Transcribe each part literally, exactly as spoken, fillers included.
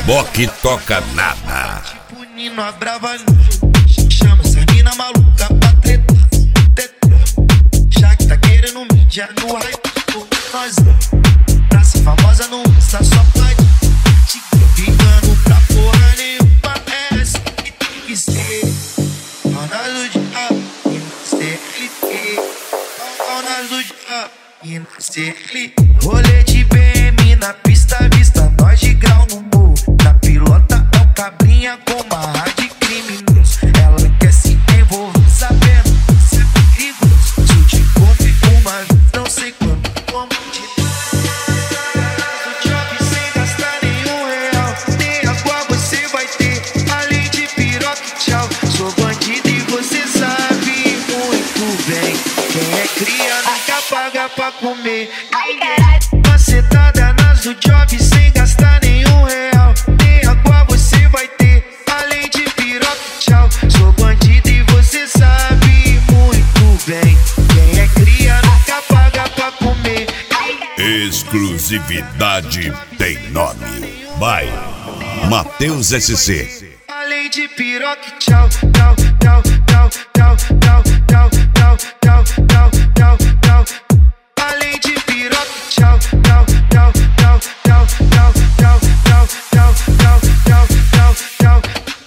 Reboque toca nada. Tipo Nino, a brava chama essa mina maluca pra tretar, já que tá querendo mídia no hype. Nós, praça famosa no Insta, só pode te ligando pra porra nenhuma. É assim que tem que ser. Ronaldo de A e na C L T. Ronaldo de A e na C L T. Rolê de B M na pista, vista nós de grau no morro. Na pilota é o cabrinha com barra de criminoso. Ela quer se envolver sabendo que isso é perigoso. Se eu te comer uma vez, não sei quando, como te o job sem gastar nenhum real. Nem água você vai ter, além de piroca e tchau. Sou bandido e você sabe muito bem. Quem é cria nunca paga pra comer. Macetada nas do job sem gastar nenhum real. Nem água você vai ter, além de piroca e tchau. Sou bandido e você sabe muito bem. Quem é cria nunca paga pra comer. Exclusividade tem nome. Vai, Matheus S C. Além de piroca e tchau, tchau, tchau, tchau, tchau, tchau, tchau, tchau, tchau, tchau, tchau, tchau. Além de piroca e tchau, tchau, tchau, tchau, tchau, tchau, tchau, tchau, tchau, tchau, tchau, tchau.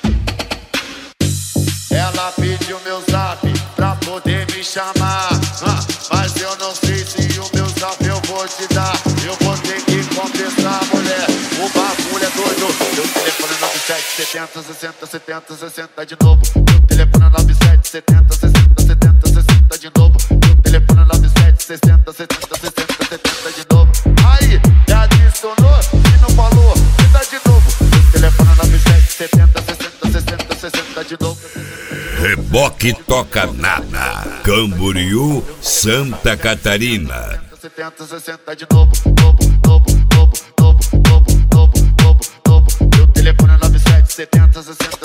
Ela pediu meu zap pra poder me chamar, ah, mas eu não sei se o meu zap eu vou te dar. Eu vou ter que confessar, mulher, o bagulho é doido. Meu telefone é nove sete setenta sessenta setenta sessenta de novo. Meu telefone é nove sete setenta sessenta setenta sessenta de novo. Meu telefone é nove sete sessenta setenta sessenta setenta de novo. Aí, já adicionou? Se não falou, me dá de novo. Meu telefone é nove sete setenta sessenta sessenta sessenta de novo. Reboque toca nada. Camboriú, Santa Catarina. setenta sessenta de novo, novo, novo, novo, novo, novo, novo, novo, novo. Meu telefone é nove sete setenta sessenta